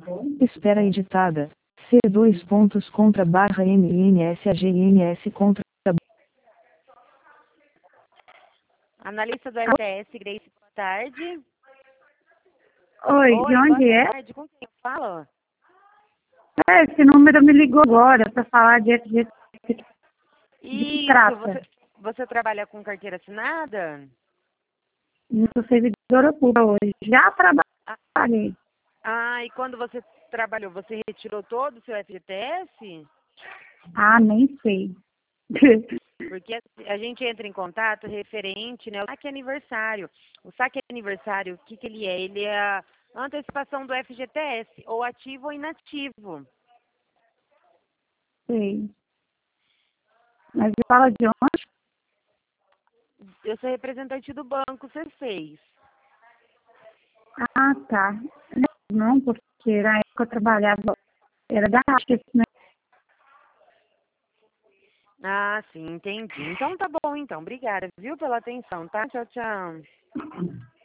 Espera editada. C2 pontos contra barra MNSAGNS contra. Analista do FTS, Grace, boa tarde. Oi, de onde boa é? tarde. Com quem eu falo? Esse número me ligou agora para falar de que Isso, trata. você trabalha com carteira assinada? Não sou servidora pública hoje. Já trabalhei. E quando você trabalhou, você retirou todo o seu FGTS? Ah, nem sei. Porque a gente entra em contato referente, né, ao saque aniversário. O saque aniversário, o que ele é? Ele é a antecipação do FGTS, ou ativo ou inativo. Sei. Mas fala de onde? Eu sou representante do banco, você fez. Ah, tá. Não, porque na época eu trabalhava, era da Caixa, né? Ah, sim, entendi. Então tá bom, então. Obrigada, viu, pela atenção, tá? Tchau, tchau.